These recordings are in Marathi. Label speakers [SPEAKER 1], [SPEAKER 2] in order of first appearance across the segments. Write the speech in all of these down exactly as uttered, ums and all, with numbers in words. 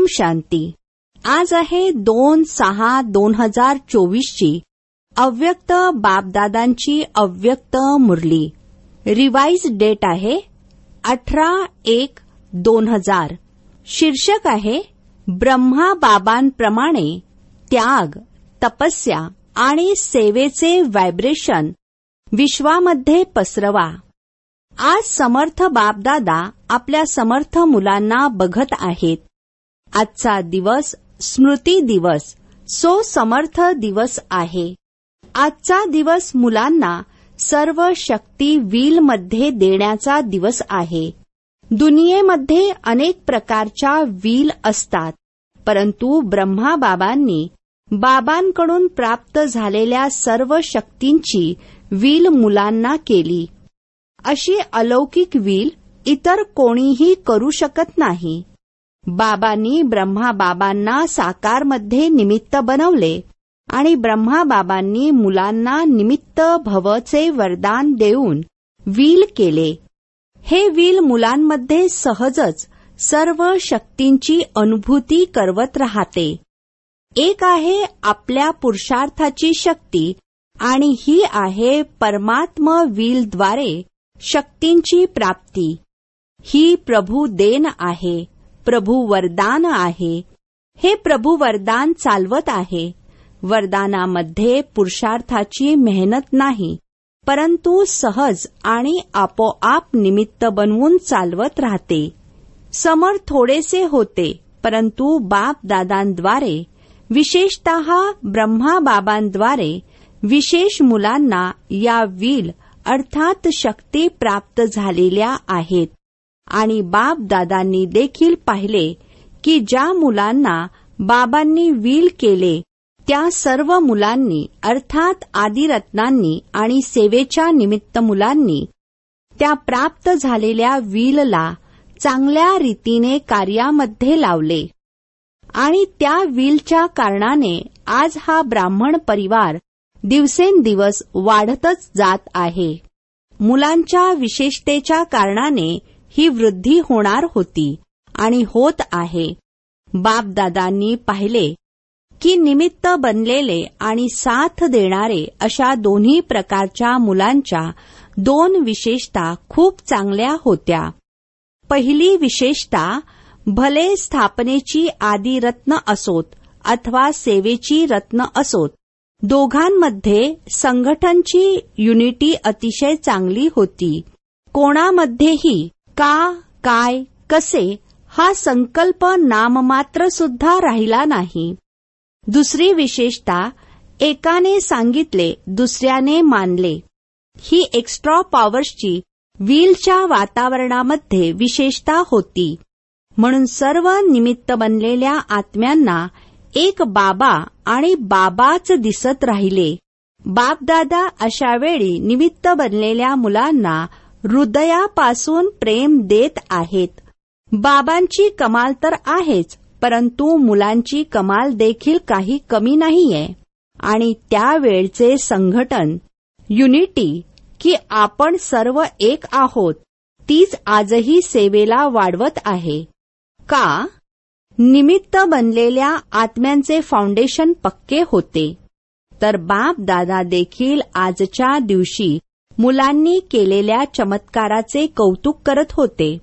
[SPEAKER 1] ओम शांती. आज आहे दोन सहा दोन हजार चोवीसची अव्यक्त बापदादांची अव्यक्त मुरली. रिवाइज डेट आहे अठरा एक दोन हजार. शीर्षक आहे ब्रह्मा बाबांप्रमाणे त्याग, तपस्या आणि सेवेचे व्हायब्रेशन विश्वामध्ये पसरवा. आज समर्थ बापदादा आपल्या समर्थ मुलांना बघत आहेत. आजचा दिवस स्मृती दिवस, सो समर्थ दिवस आहे. आजचा दिवस मुलांना सर्व शक्ती व्हीलमध्ये देण्याचा दिवस आहे. दुनियेमध्ये अनेक प्रकारच्या व्हील असतात, परंतु ब्रह्मा बाबांनी बाबांकडून प्राप्त झालेल्या सर्व शक्तींची व्हील मुलांना केली. अशी अलौकिक व्हील इतर कोणीही करू शकत नाही. बाबांनी ब्रह्मा बाबांना साकारमध्ये निमित्त बनवले आणि ब्रह्मा बाबांनी मुलांना निमित्त भवचे वरदान देऊन व्हील केले. हे व्हील मुलांमध्ये सहजच सर्व शक्तींची अनुभूती करवत राहते. एक आहे आपल्या पुरुषार्थाची शक्ती आणि ही आहे परमात्मा व्हीलद्वारे शक्तींची प्राप्ती. ही प्रभू देन आहे, प्रभू वरदान आहे. हे प्रभू वरदान चालवत आहे. वरदानामध्ये पुरुषार्थाची मेहनत नाही, परंतु सहज आणि आपोआप निमित्त बनवून चालवत राहते. समर थोडेसे होते, परंतु बाप दादांद्वारे, विशेषतः ब्रह्मा बाबांद्वारे विशेष मुलांना या व्हील अर्थात शक्ती प्राप्त झालेल्या आहेत. आणि बाप दादांनी देखील पाहिले की ज्या मुलांना बाबांनी व्हील केले त्या सर्व मुलांनी अर्थात आदिरत्नांनी आणि सेवेच्या निमित्त मुलांनी त्या प्राप्त झालेल्या व्हीलला चांगल्या रीतीने कार्यामध्ये लावले. आणि त्या व्हीलच्या कारणाने आज हा ब्राह्मण परिवार दिवसेंदिवस वाढतच जात आहे. मुलांच्या विशेषतेच्या कारणाने ही वृद्धी होणार होती आणि होत आहे. बापदादांनी पाहिले की निमित्त बनलेले आणि साथ देणारे अशा दोन्ही प्रकारच्या मुलांच्या दोन विशेषता खूप चांगल्या होत्या. पहिली विशेषता भले स्थापनेची आदी रत्न असोत अथवा सेवेची रत्न असोत, दोघांमध्ये संघटनची युनिटी अतिशय चांगली होती. कोणामध्येही का, काय, कसे हा संकल्प नाममात्र सुद्धा राहिला नाही. दुसरी विशेषता एकाने सांगितले, दुसऱ्याने मानले. ही एक्स्ट्रा पॉवर्सची व्हीलच्या वातावरणामध्ये विशेषता होती. म्हणून सर्व निमित्त बनलेल्या आत्म्यांना एक बाबा आणि बाबाच दिसत राहिले. बापदादा अशा वेळी निमित्त बनलेल्या मुलांना हृदयापासून प्रेम देत आहेत. बाबांची कमाल तर आहेच, परंतु मुलांची कमाल देखील काही कमी नाहीये. आणि त्यावेळचे संघटन, युनिटी, की आपण सर्व एक आहोत, तीच आजही सेवेला वाढवत आहे. का? निमित्त बनलेल्या आत्म्यांचे फाउंडेशन पक्के होते. तर बाप दादा देखील आजच्या दिवशी मुलांनी केलेल्या चमत्काराचे कौतुक करत होते.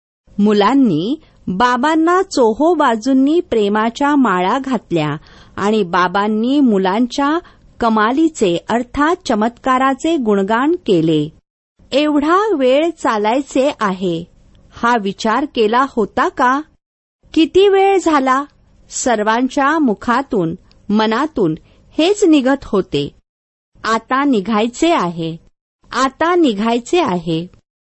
[SPEAKER 1] मुलांनी बाबांना चोहो बाजूंनी प्रेमाच्या माळा घातल्या आणि बाबांनी मुलांच्या कमालीचे अर्थात चमत्काराचे गुणगान केले. एवढा वेळ चालायचे आहे हा विचार केला होता का? किती वेळ झाला? सर्वांच्या मुखातून, मनातून हेच निघत होते. आता निघायचे आहे, आता निघायचे आहे.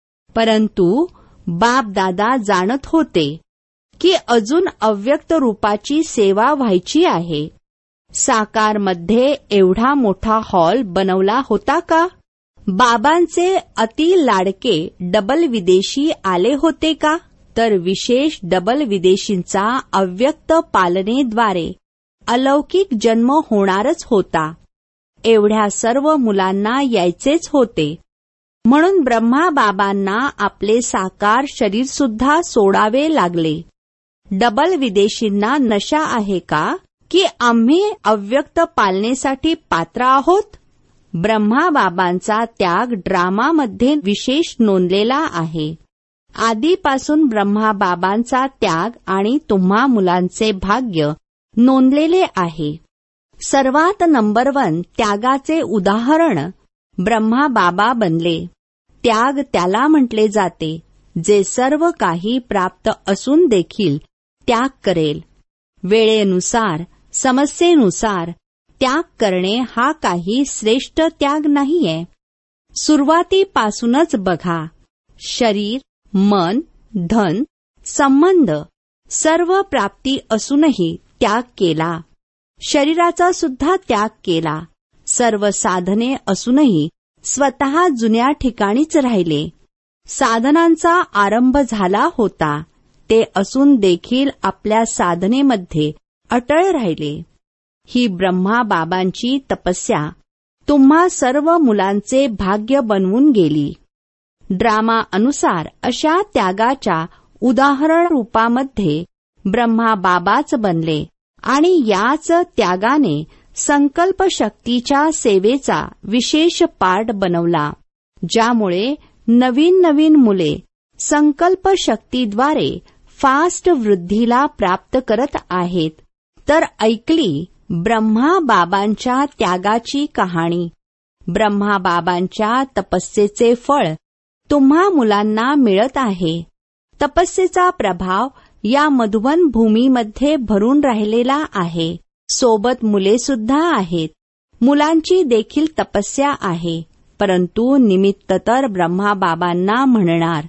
[SPEAKER 1] परंतु बापदादा जाणत होते की अजून अव्यक्त रूपाची सेवा व्हायची आहे. साकारमध्ये एवढा मोठा हॉल बनवला होता का? बाबांचे अति लाडके डबल विदेशी आले होते का? तर विशेष डबल विदेशींचा अव्यक्त पालनेद्वारे अलौकिक जन्म होणारच होता. एवढ्या सर्व मुलांना यायचेच होते. म्हणून ब्रह्मा बाबांना आपले साकार शरीर सुद्धा सोडावे लागले. डबल विदेशींना नशा आहे का की आम्ही अव्यक्त पालनेसाठी पात्र आहोत? ब्रह्मा बाबांचा त्याग ड्रामामध्ये विशेष नोंदलेला आहे. आधीपासून ब्रह्मा बाबांचा त्याग आणि तुम्हा मुलांचे भाग्य नोंदलेले आहे. सर्वात नंबर वन त्यागाचे उदाहरण ब्रह्मा बाबा बनले. त्याग त्याला म्हटले जाते जे सर्व काही प्राप्त असून देखील त्याग करेल. वेळेनुसार, समस्येनुसार त्याग करणे हा काही श्रेष्ठ त्याग नाहीये. सुरुवातीपासूनच बघा, शरीर, मन, धन, संबंध सर्व प्राप्ती असूनही त्याग केला. शरीराचा सुद्धा त्याग केला. सर्व साधने असूनही स्वतः जुन्या ठिकाणीच राहिले. साधनांचा आरंभ झाला होता ते असून देखील आपल्या साधनेमध्ये अटळ राहिले. ही ब्रह्मा बाबांची तपस्या तुम्हा सर्व मुलांचे भाग्य बनवून गेली. ड्रामा अनुसार अशा त्यागाच्या उदाहरण रूपामध्ये ब्रह्मा बाबाच बनले आणि याच त्यागाने संकल्प शक्तीच्या सेवेचा विशेष पार्ट बनवला, ज्यामुळे नवीन नवीन मुले संकल्प शक्तीद्वारे फास्ट वृद्धीला प्राप्त करत आहेत. तर ऐकली ब्रह्मा बाबांच्या त्यागाची कहाणी. ब्रह्मा बाबांच्या तपस्येचे फळ तुम्हा मुलांना मिळत आहे. तपस्येचा प्रभाव या मधुवन भूमीमध्ये भरून राहिलेला आहे. सोबत मुले सुद्धा आहेत. मुलांची देखील तपस्या आहे, परंतु निमित्त तर ब्रह्मा बाबांना म्हणणार.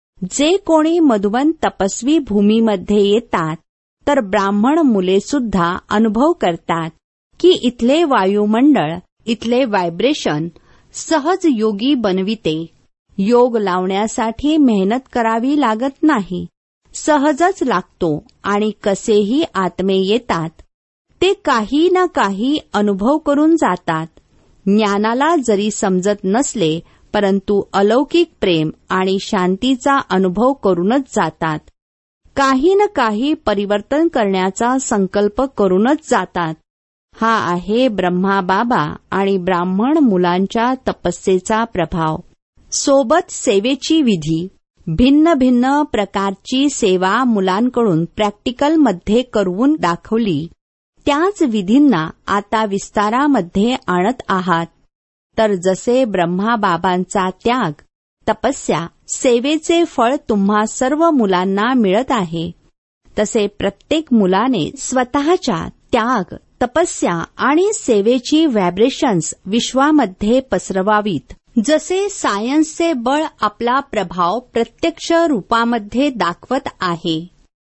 [SPEAKER 1] जे कोणी मधुवन तपस्वी भूमीमध्ये येतात तर ब्राह्मण मुले सुद्धा अनुभव करतात की इथले वायुमंडळ, इथले व्हायब्रेशन सहज योगी बनविते. योग लावण्यासाठी मेहनत करावी लागत नाही, सहजच लागतो आणि कसेही आत्मे येतात ते काही ना काही अनुभव करून जातात. ज्ञानाला जरी समजत नसले परंतु अलौकिक प्रेम आणि शांतीचा अनुभव करूनच जातात. काही न काही परिवर्तन करण्याचा संकल्प करूनच जातात. हा आहे ब्रह्मा बाबा आणि ब्राह्मण मुलांच्या तपस्येचा प्रभाव. सोबत सेवेची विधी. भिन्न भिन्न प्रकारची सेवा मुलांकडून प्रॅक्टिकलमध्ये करून दाखवली. त्याच विधींना आता विस्तारामध्ये आणत आहात. तर जसे ब्रह्मा बाबांचा त्याग, तपस्या, सेवेचे फळ तुम्हा सर्व मुलांना मिळत आहे, तसे प्रत्येक मुलाने स्वतःच्या त्याग, तपस्या आणि सेवेची व्हायब्रेशन्स विश्वामध्ये पसरवावीत. जसे सायन्सचे बळ आपला प्रभाव प्रत्यक्ष रूपामध्ये दाखवत आहे,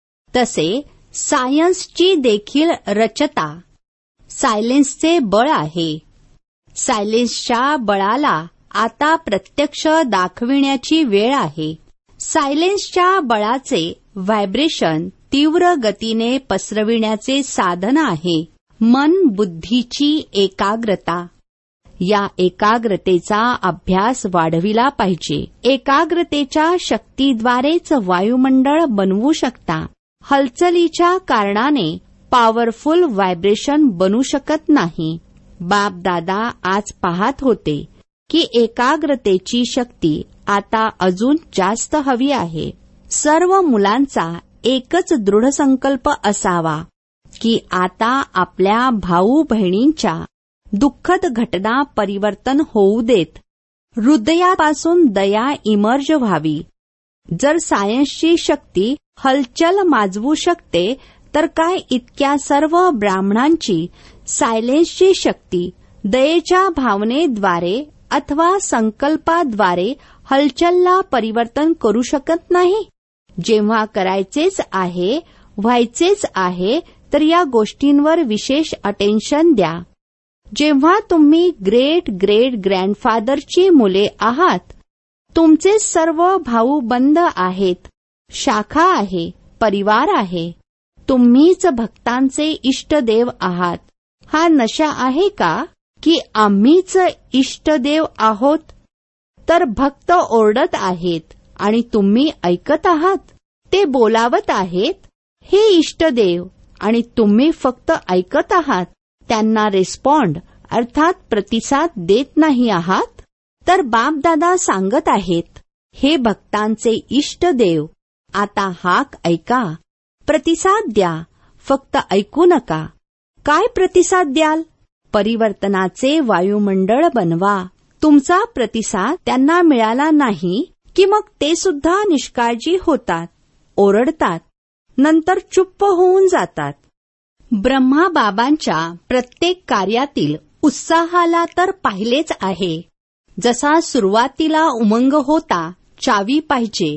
[SPEAKER 1] तसे सायन्सची देखील रचता सायलेन्सचे बळ आहे. सायलेन्सच्या बळाला आता प्रत्यक्ष दाखविण्याची वेळ आहे. सायलेन्सच्या बळाचे व्हायब्रेशन तीव्र गतीने पसरविण्याचे साधन आहे मन बुद्धीची एकाग्रता. या एकाग्रतेचा अभ्यास वाढविला पाहिजे. एकाग्रतेच्या शक्तीद्वारेच वायुमंडळ बनवू शकता. हालचालीच्या कारणाने पॉवरफुल व्हायब्रेशन बनू शकत नाही. बाप दादा आज पाहत होते की एकाग्रतेची शक्ती आता अजून जास्त हवी आहे. सर्व मुलांचा एकच दृढ संकल्प असावा की आता आपल्या भाऊ बहिणींच्या दुःखद घटना परिवर्तन होऊ देत. हृदयापासून दया इमर्ज व्हावी. जर सायन्सची शक्ती हलचल माजवू शकते तर काय इतक्या सर्व ब्राह्मणांची सायलेन्सची शक्ती दयेच्या भावनेद्वारे अथवा संकल्पाद्वारे हलचलला परिवर्तन करू शकत नाही. जेव्हा करायचेच आहे, व्हायचेच आहे तर या गोष्टींवर विशेष अटेन्शन द्या. जेव्हा तुम्ही ग्रेट ग्रेट ग्रँडफादरची मुले आहात, तुमचे सर्व भाऊ बंद आहेत, शाखा आहे, परिवार आहे. तुम्हीच भक्तांचे इष्टदेव आहात. हा नशा आहे का की आम्हीच इष्टदेव आहोत? तर भक्त ओरडत आहेत आणि तुम्ही ऐकत आहात. ते बोलावत आहेत हे इष्टदेव आणि तुम्ही फक्त ऐकत आहात, त्यांना रिस्पॉन्ड अर्थात प्रतिसाद देत नाही आहात. तर बापदादा सांगत आहेत, हे भक्तांचे इष्टदेव, आता हाक ऐका, प्रतिसाद द्या, फक्त ऐकू नका. काय प्रतिसाद द्याल? परिवर्तनाचे वायुमंडळ बनवा. तुमचा प्रतिसाद त्यांना मिळाला नाही की मग ते सुद्धा निष्काळजी होतात, ओरडतात, नंतर चुप्प होऊन जातात. ब्रह्मा बाबांच्या प्रत्येक कार्यातील उत्साहाला तर पाहिलेच आहे. जसा सुरुवातीला उमंग होता, चावी पाहिजे.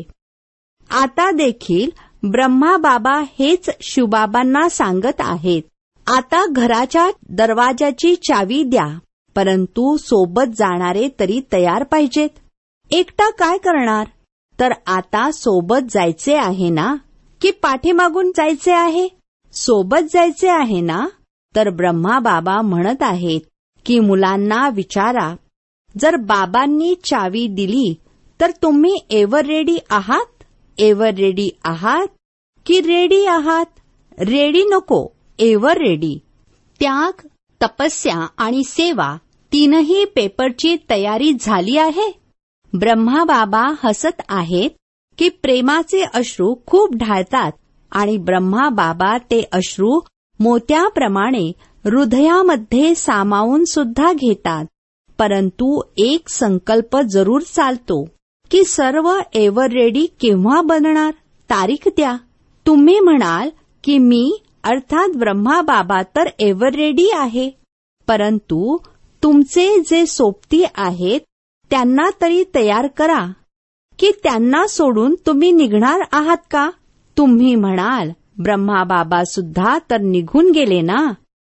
[SPEAKER 1] आता देखील ब्रह्मा बाबा हेच शिवबाबांना सांगत आहेत, आता घराच्या दरवाजाची चावी द्या, परंतु सोबत जाणारे तरी तयार पाहिजेत. एकटा काय करणार? तर आता सोबत जायचे आहे ना, की पाठीमागून जायचे आहे? सोबत जायचे आहे ना. तर ब्रह्मा बाबा म्हणत आहेत की मुलांना विचारा, जर बाबांनी चावी दिली तर तुम्ही एव्हर रेडी आहात? एव्हर रेडी आहात की रेडी आहात? रेडी नको, एव्हर रेडी. त्याग, तपस्या आणि सेवा तीनही पेपरची तयारी झाली आहे. ब्रह्मा बाबा हसत आहेत की प्रेमाचे अश्रू खूप ढाळतात आणि ब्रह्मा बाबा ते अश्रू मोत्याप्रमाणे हृदयामध्ये सामावून सुद्धा घेतात. परंतु एक संकल्प जरूर चालतो की सर्व एव्हर रेडी केव्हा बनणार? तारीख द्या. तुम्ही म्हणाल की मी अर्थात ब्रह्मा बाबा तर एव्हर रेडी आहे, परंतु तुमचे जे सोबती आहेत त्यांना तरी तयार करा, की त्यांना सोडून तुम्ही निघणार आहात का? तुम्ही म्हणाल ब्रह्मा बाबा सुद्धा तर निघून गेले ना,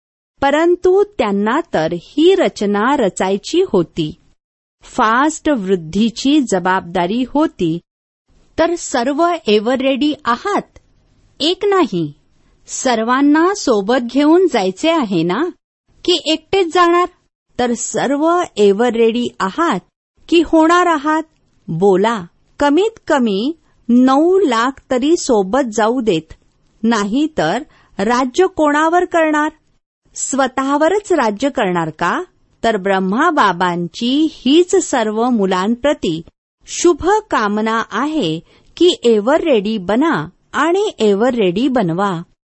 [SPEAKER 1] परंतु त्यांना तर ही रचना रचायची होती. फास्ट वृद्धीची जबाबदारी होती. तर सर्व एव्हर रेडी आहात? एक नाही, सर्वांना सोबत घेऊन जायचे आहे ना, की एकटेच जाणार? तर सर्व एव्हर रेडी आहात की होणार आहात? बोला. कमीत कमी नऊ लाख तरी सोबत जाऊ देत, नाही तर राज्य कोणावर करणार? स्वतःवरच राज्य करणार का? तर ब्रह्मा बाबांची हीच सर्व मुलांप्रती शुभ कामना आहे की एव्हर रेडी बना आणि एव्हर रेडी बनवा.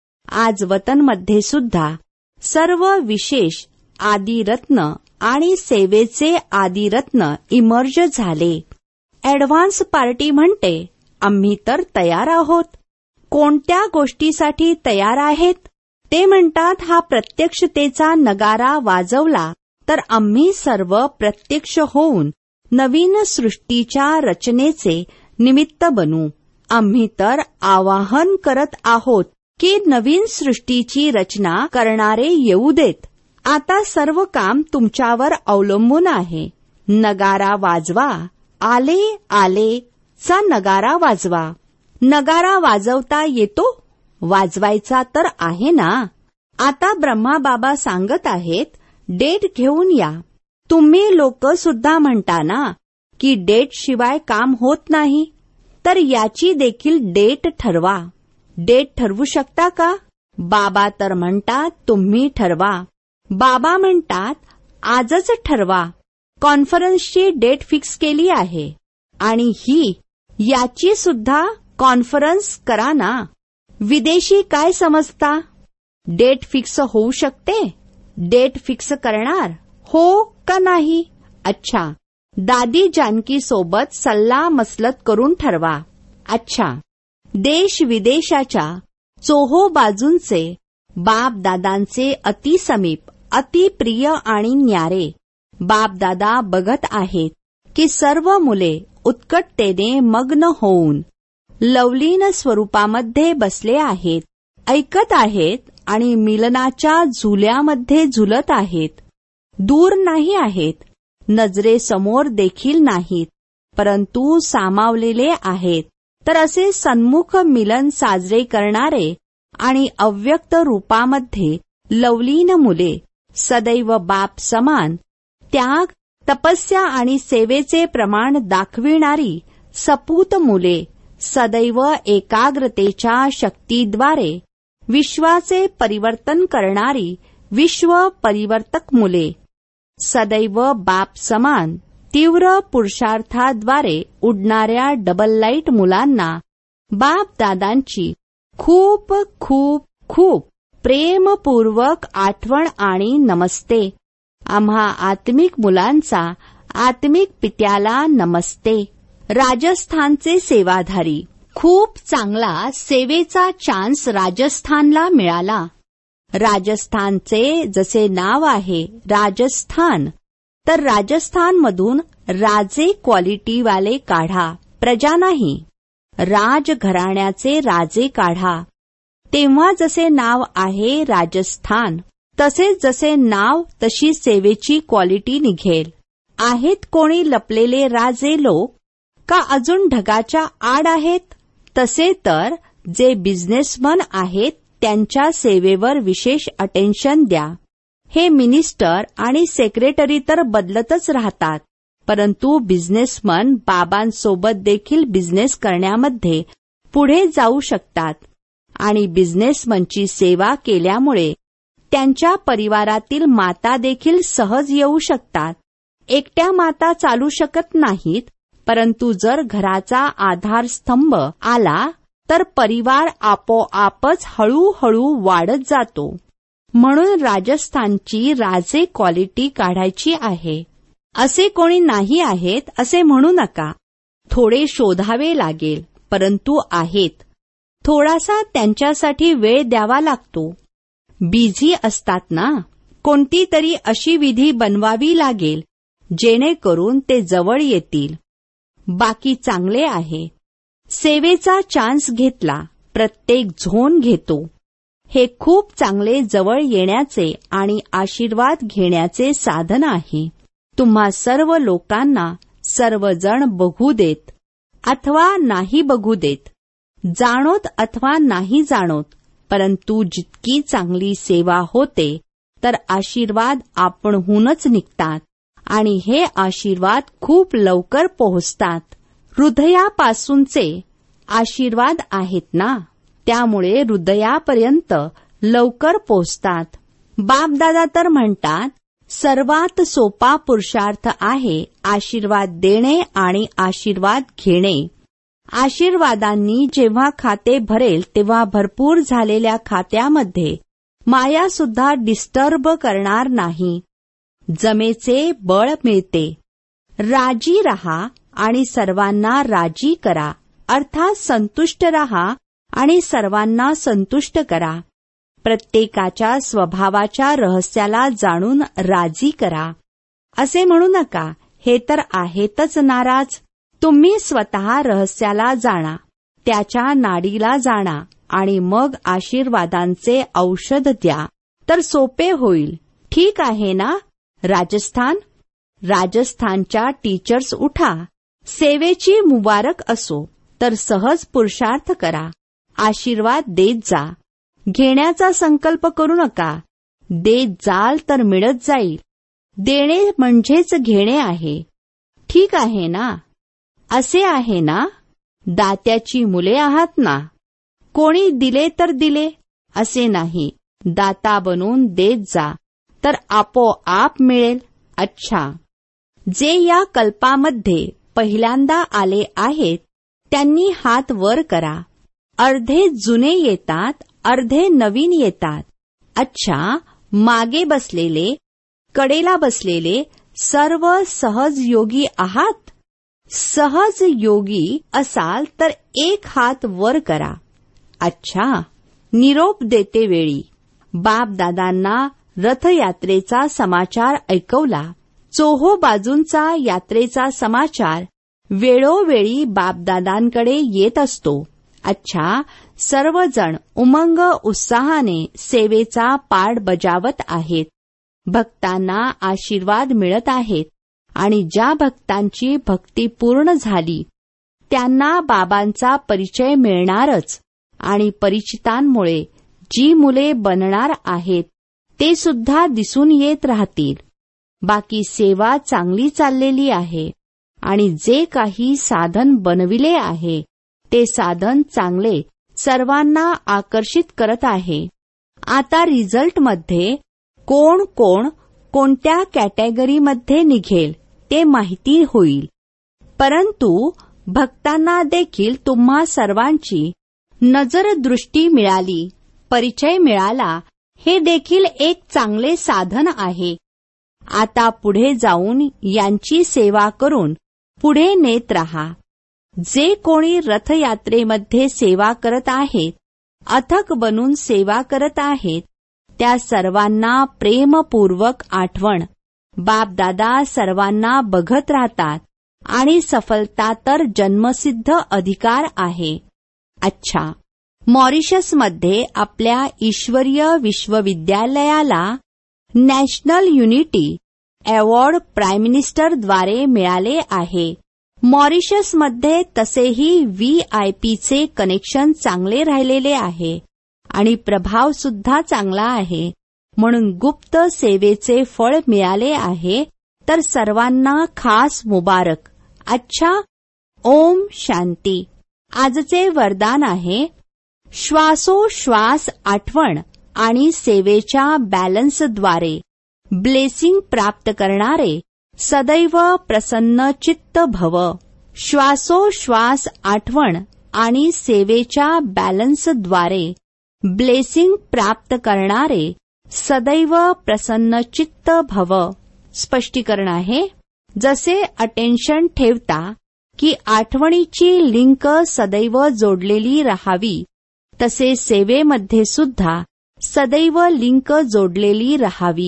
[SPEAKER 1] आज वतनमध्ये सुद्धा सर्व विशेष आदिरत्न आणि सेवेचे आदिरत्न इमर्ज झाले. ऍडव्हान्स पार्टी म्हणते, आम्ही तर तयार आहोत. कोणत्या गोष्टीसाठी तयार आहेत? ते म्हणतात, हा प्रत्यक्षतेचा नगारा वाजवला तर आम्ही सर्व प्रत्यक्ष होऊन नवीन सृष्टीच्या रचनेचे निमित्त बनू. आम्ही तर आवाहन करत आहोत की नवीन सृष्टीची रचना करणारे येऊ देत. आता सर्व काम तुमच्यावर अवलंबून आहे. नगारा वाजवा, आले आले चा नगारा वाजवा. नगारा वाजवता येतो? वाजवायचा तर आहे ना. आता ब्रह्मा बाबा सांगत आहेत, डेट घेऊन या. तुम्ही लोक सुद्धा म्हणता ना की डेट शिवाय काम होत नाही, तर याची देखील डेट ठरवा. डेट ठरवू शकता का? बाबा तर म्हणतात तुम्ही ठरवा. बाबा म्हणतात आजच ठरवा. कॉन्फरन्सची डेट फिक्स केली आहे आणि ही याची सुद्धा कॉन्फरन्स करा ना. विदेशी काय समजता? डेट फिक्स होऊ शकते? डेट फिक्स करणार हो का नाही? अच्छा, दादी जानकी सोबत सल्ला मसलत करून ठरवा. अच्छा, देश विदेशाच्या चोहो बाजूंचे बाप दादांचे अतिसमीप, अतिप्रिय आणि न्यारे बापदादा बघत आहेत की सर्व मुले उत्कटतेने मग्न होऊन लवलीन स्वरूपामध्ये बसले आहेत, ऐकत आहेत आणि मिलनाच्या झुल्यामध्ये झुलत आहेत. दूर नाही आहेत, नजरेसमोर देखील नाहीत, परंतु सामावलेले आहेत. तर असे सन्मुख मिलन साजरे करणारे आणि अव्यक्त रूपामध्ये लवलीन मुले, सदैव बाप समान, त्याग, तपस्या आणि सेवेचे प्रमाण दाखविणारी सपूत मुले, सदैव एकाग्रतेच्या शक्तीद्वारे विश्वाचे परिवर्तन करणारी विश्व परिवर्तक मुले, सदैव बाप समान तीव्र पुरुषार्थाद्वारे उडणाऱ्या डबल लाईट मुलांना बाप दादांची खूप खूप खूप प्रेमपूर्वक आठवण आणि नमस्ते. आम्हा आत्मिक मुलांचा आत्मिक पित्याला नमस्ते. राजस्थानचे सेवाधारी, खूप चांगला सेवेचा चान्स राजस्थानला मिळाला. राजस्थानचे जसे नाव आहे राजस्थान, तर राजस्थानमधून राजे क्वालिटीवाले काढा, प्रजा नाही. राजघराण्याचे राजे काढा. तेव्हा जसे नाव आहे राजस्थान, तसेच जसे नाव तशी सेवेची क्वालिटी निघेल. आहेत कोणी लपलेले राजे लोक, का अजून ढगाच्या आड आहेत? तसे तर जे बिझनेसमन आहेत त्यांच्या सेवेवर विशेष अटेन्शन द्या. हे मिनिस्टर आणि सेक्रेटरी तर बदलतच राहतात, परंतु बिझनेसमन बाबांसोबत देखील बिझनेस करण्यामध्ये पुढे जाऊ शकतात. आणि बिझनेसमनची सेवा केल्यामुळे त्यांच्या परिवारातील माता देखील सहज येऊ शकतात. एकट्या माता चालू शकत नाहीत, परंतु जर घराचा आधारस्तंभ आला तर परिवार आपोआपच हळूहळू वाढत जातो. म्हणून राजस्थानची राजे क्वालिटी काढायची आहे. असे कोणी नाही आहेत असे म्हणू नका. थोडे शोधावे लागेल, परंतु आहेत. थोडासा त्यांच्यासाठी वेळ द्यावा लागतो. बिझी असतात ना. कोणती तरी अशी विधी बनवावी लागेल जेणेकरून ते जवळ येतील. बाकी चांगले आहे. सेवेचा चान्स घेतला, प्रत्येक झोन घेतो. हे खूप चांगले जवळ येण्याचे आणि आशीर्वाद घेण्याचे साधन आहे. तुम्हा सर्व लोकांना सर्वजण बघू देत अथवा नाही बघू देत, जाणोत अथवा नाही जाणोत, परंतु जितकी चांगली सेवा होते तर आशीर्वाद आपणहूनच निघतात आणि हे आशीर्वाद खूप लवकर पोहोचतात. हृदयापासूनचे आशीर्वाद आहेत ना, त्यामुळे हृदयापर्यंत लवकर पोहोचतात. बापदादा तर म्हणतात, सर्वात सोपा पुरुषार्थ आहे आशीर्वाद देणे आणि आशीर्वाद घेणे. आशीर्वादांनी जेव्हा खाते भरेल तेव्हा भरपूर झालेल्या खात्यामध्ये माया सुद्धा डिस्टर्ब करणार नाही. जमेचे बळ मिळते. राजी रहा आणि सर्वांना राजी करा, अर्थात संतुष्ट रहा आणि सर्वांना संतुष्ट करा. प्रत्येकाच्या स्वभावाच्या रहस्याला जाणून राजी करा. असे म्हणू नका, हे तर आहेतच नाराज. तुम्ही स्वतः रहस्याला जाणा, त्याच्या नाडीला जाणा आणि मग आशीर्वादांचे औषध द्या, तर सोपे होईल. ठीक आहे ना? राजस्थान राजस्थानच्या टीचर्स उठा. सेवेची मुबारक असो, तर सहज पुरुषार्थ करा. आशीर्वाद देत जा. घेण्याचा संकल्प करू नका. देत जाल तर मिळत जाईल. देणे म्हणजेच घेणे आहे. ठीक आहे ना? असे आहे ना? दात्याची मुले आहात ना? कोणी दिले तर दिले असे नाही. दाता बनून देत जा, तर आपोआप मिळेल. अच्छा, जे या कल्पामध्ये पहिल्यांदा आले आहेत त्यांनी हात वर करा. अर्धे जुने येतात, अर्धे नवीन येतात. अच्छा, मागे बसलेले, कडेला बसलेले सर्व सहज योगी आहात? सहज योगी असाल तर एक हात वर करा. अच्छा, निरोप देते वेळी बापदादांना रथयात्रेचा समाचार ऐकवला. चोहो बाजूंचा यात्रेचा समाचार वेळोवेळी बापदादांकडे येत असतो. अच्छा, सर्वजण उमंग उत्साहाने सेवेचा पाठ बजावत आहेत. भक्तांना आशीर्वाद मिळत आहेत आणि ज्या भक्तांची भक्ती पूर्ण झाली त्यांना बाबांचा परिचय मिळणारच. आणि परिचितांमुळे जी मुले बनणार आहेत ते सुद्धा दिसून येत राहतील. बाकी सेवा चांगली चाललेली आहे आणि जे काही साधन बनविले आहे ते साधन चांगले सर्वांना आकर्षित करत आहे. आता रिझल्टमध्ये कोण कोण कोणत्या कॅटेगरीमध्ये निघेल ते माहिती होईल. परंतु भक्तांना देखील तुम्हा सर्वांची नजरदृष्टी मिळाली, परिचय मिळाला, हे देखील एक चांगले साधन आहे. आता पुढे जाऊन यांची सेवा करून पुढे नेत रहा. जे कोणी रथयात्रेमध्ये सेवा करत आहेत, अथक बनून सेवा करत आहेत, त्या सर्वांना प्रेमपूर्वक आठवण. बापदादा सर्वांना बघत राहतात आणि सफलता तर जन्मसिद्ध अधिकार आहे. अच्छा, मॉरिशसमध्ये आपल्या ईश्वरीय विश्वविद्यालयाला नॅशनल युनिटी अवॉर्ड प्राईम मिनिस्टरद्वारे मिळाले आहे. मॉरिशसमध्ये तसेही व्ही आय पीचे कनेक्शन चांगले राहिलेले आहे आणि प्रभाव सुद्धा चांगला आहे, म्हणून गुप्त सेवेचे फळ मिळाले आहे. तर सर्वांना खास मुबारक. अच्छा, ओम शांती. आजचे वरदान आहे, श्वासोश्वास आठवण आणि सेवेच्या बॅलन्सद्वारे ब्लेसिंग प्राप्त करणारे सदैव प्रसन्न चित्त भव. श्वासोश्वास आठवण आणि सेवेच्या बॅलन्सद्वारे ब्लेसिंग प्राप्त करणारे सदैव प्रसन्न चित्त भव. स्पष्टीकरण आहे, जसे अटेन्शन ठेवता की आठवणीची लिंक सदैव जोडलेली राहावी, तसे सेवेमध्ये सुद्धा सदैव लिंक जोडलेली राहावी.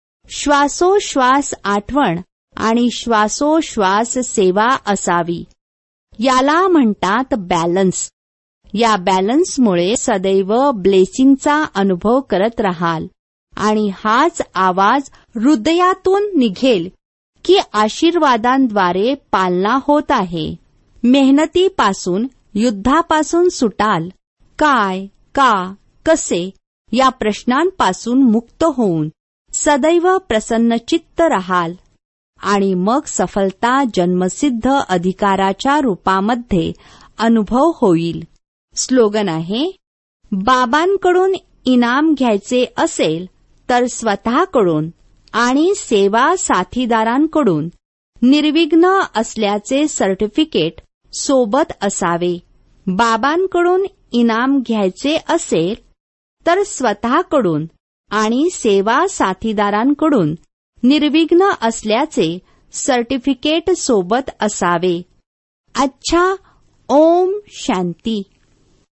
[SPEAKER 1] श्वासोश्वास आठवण आणि श्वासोश्वास सेवा असावी. याला म्हणतात बॅलन्स. या बॅलन्समुळे सदैव ब्लेसिंगचा अनुभव करत राहाल आणि हाच आवाज हृदयातून निघेल की आशीर्वादांद्वारे पालना होत आहे. मेहनतीपासून, युद्धापासून सुटाल. काय, का, कसे या प्रश्नांपासून मुक्त होऊन सदैव प्रसन्नचित्त राहाल आणि मग सफलता जन्मसिद्ध अधिकाराच्या रूपामध्ये अनुभव होईल. स्लोगन आहे, बाबांकडून इनाम घ्यायचे असेल तर स्वतःकडून आणि सेवा साथीदारांकडून निर्विघ्न असल्याचे सर्टिफिकेट सोबत असावे. बाबांकडून इनाम घ्यायचे असेल तर स्वतःकडून आणि सेवा साथीदारांकडून निर्विघ्न असल्याचे सर्टिफिकेट सोबत असावे. अच्छा, ओम शांती.